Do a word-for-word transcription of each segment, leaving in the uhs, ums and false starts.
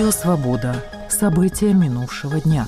Радио «Свобода». События минувшего дня.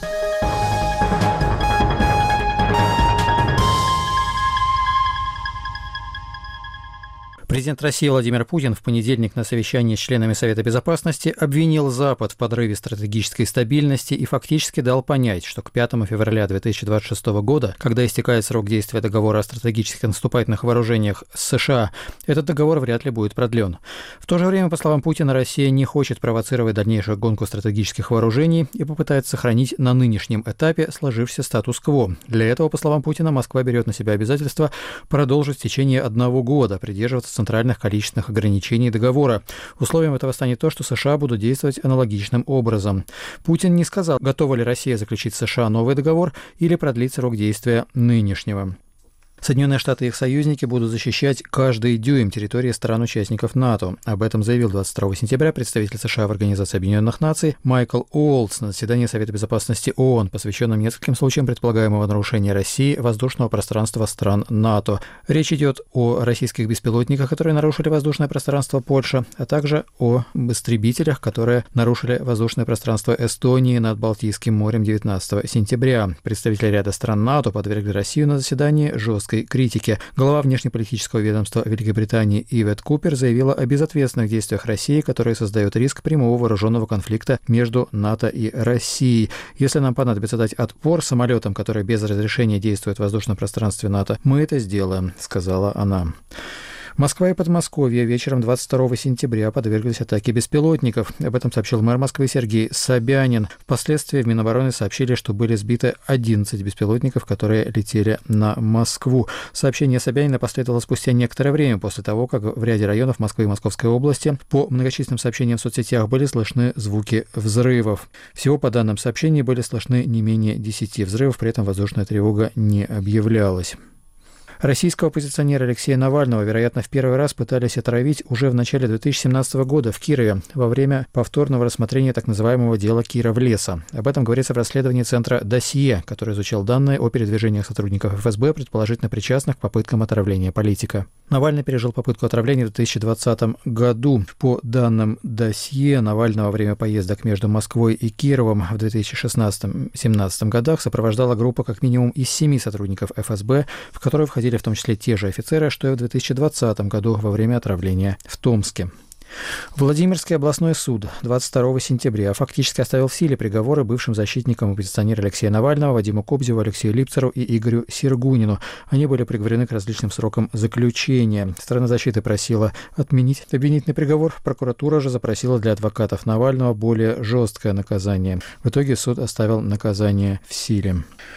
Президент России Владимир Путин в понедельник на совещании с членами Совета Безопасности обвинил Запад в подрыве стратегической стабильности и фактически дал понять, что к пятому февраля две тысячи двадцать шестого года, когда истекает срок действия договора о стратегических наступательных вооружениях с США, этот договор вряд ли будет продлен. В то же время, по словам Путина, Россия не хочет провоцировать дальнейшую гонку стратегических вооружений и попытается сохранить на нынешнем этапе сложившийся статус-кво. Для этого, по словам Путина, Москва берет на себя обязательство продолжить в течение одного года придерживаться центральных количественных ограничений договора. Условием этого станет то, что США будут действовать аналогичным образом. Путин не сказал, готова ли Россия заключить с США новый договор или продлить срок действия нынешнего. Соединенные Штаты и их союзники будут защищать каждый дюйм территории стран-участников НАТО. Об этом заявил двадцать второго сентября представитель США в Организации Объединенных Наций Майкл Уолтс на заседании Совета Безопасности ООН, посвященном нескольким случаям предполагаемого нарушения России воздушного пространства стран НАТО. Речь идет о российских беспилотниках, которые нарушили воздушное пространство Польши, а также о истребителях, которые нарушили воздушное пространство Эстонии над Балтийским морем девятнадцатого сентября. Представители ряда стран НАТО подвергли Россию на заседании жесткой критики. Глава внешнеполитического ведомства Великобритании Ивет Купер заявила о безответственных действиях России, которые создают риск прямого вооруженного конфликта между НАТО и Россией. Если нам понадобится дать отпор самолетам, которые без разрешения действуют в воздушном пространстве НАТО, мы это сделаем, сказала она. Москва и Подмосковье вечером двадцать второго сентября подверглись атаке беспилотников. Об этом сообщил мэр Москвы Сергей Собянин. Впоследствии в Минобороны сообщили, что были сбиты одиннадцать беспилотников, которые летели на Москву. Сообщение Собянина последовало спустя некоторое время после того, как в ряде районов Москвы и Московской области по многочисленным сообщениям в соцсетях были слышны звуки взрывов. Всего по данным сообщений были слышны не менее десяти взрывов, при этом воздушная тревога не объявлялась. Российского оппозиционера Алексея Навального, вероятно, в первый раз пытались отравить уже в начале две тысячи семнадцатого года в Кирове во время повторного рассмотрения так называемого дела Киров-леса. Об этом говорится в расследовании Центра «Досье», который изучал данные о передвижениях сотрудников эф эс бэ, предположительно причастных к попыткам отравления политика. Навальный пережил попытку отравления в две тысячи двадцатом году. По данным «Досье», Навального во время поездок между Москвой и Кировом в две тысячи шестнадцатом-семнадцатом годах сопровождала группа как минимум из семи сотрудников эф эс бэ, в которую входили в том числе те же офицеры, что и в две тысячи двадцатом году во время отравления в Томске. Владимирский областной суд двадцать второго сентября фактически оставил в силе приговоры бывшим защитникам оппозиционера Алексея Навального, Вадиму Кобзеву, Алексею Липцеру и Игорю Сергунину. Они были приговорены к различным срокам заключения. Сторона защиты просила отменить обвинительный приговор. Прокуратура же запросила для адвокатов Навального более жесткое наказание. В итоге суд оставил наказание в силе.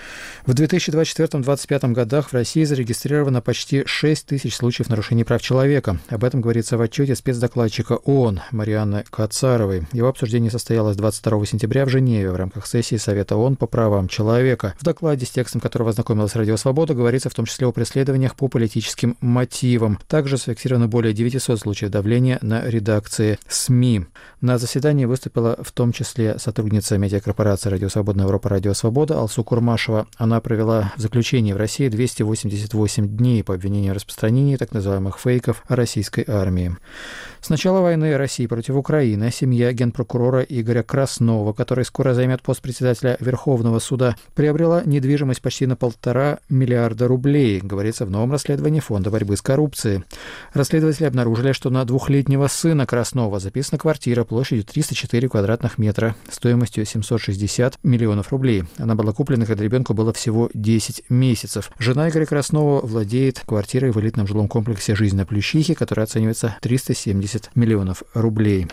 В две тысячи двадцать четвёртом — две тысячи двадцать пятом годах в России зарегистрировано почти шесть тысяч случаев нарушений прав человека. Об этом говорится в отчете спецдокладчика ООН Марианны Кацаровой. Его обсуждение состоялось двадцать второго сентября в Женеве в рамках сессии Совета ООН по правам человека. В докладе, с текстом которого ознакомилась Радио Свобода, говорится в том числе о преследованиях по политическим мотивам. Также зафиксировано более девятисот случаев давления на редакции СМИ. На заседании выступила в том числе сотрудница медиакорпорации «Радио Свобода Европа» Радио Свобода Алсу Курмашева. Она провела в заключении в России двести восемьдесят восемь дней по обвинению в распространении так называемых фейков о российской армии. С начала войны России против Украины семья генпрокурора Игоря Краснова, который скоро займет пост председателя Верховного суда, приобрела недвижимость почти на полтора миллиарда рублей, говорится в новом расследовании Фонда борьбы с коррупцией. Расследователи обнаружили, что на двухлетнего сына Краснова записана квартира площадью триста четыре квадратных метра стоимостью семьсот шестьдесят миллионов рублей. Она была куплена, когда ребенку было всего десять месяцев. Жена Игоря Краснова владеет квартирой в элитном жилом комплексе «Жизнь на Плющихе», которая оценивается триста семьдесят миллионов рублей.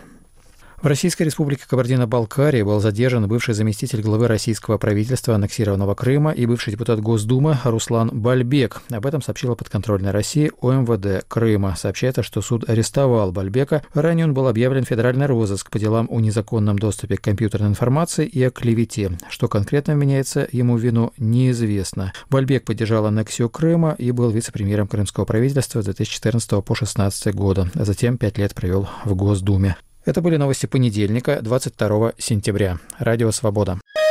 В Российской Республике Кабардино-Балкария был задержан бывший заместитель главы российского правительства аннексированного Крыма и бывший депутат Госдумы Руслан Бальбек. Об этом сообщила подконтрольная России о эм вэ дэ Крыма. Сообщается, что суд арестовал Бальбека. Ранее он был объявлен в федеральный розыск по делам о незаконном доступе к компьютерной информации и о клевете. Что конкретно вменяется ему в вину, неизвестно. Бальбек поддержал аннексию Крыма и был вице-премьером крымского правительства с две тысячи четырнадцатого по две тысячи шестнадцатый года, а затем пять лет провел в Госдуме. Это были новости понедельника, двадцать второго сентября. Радио «Свобода».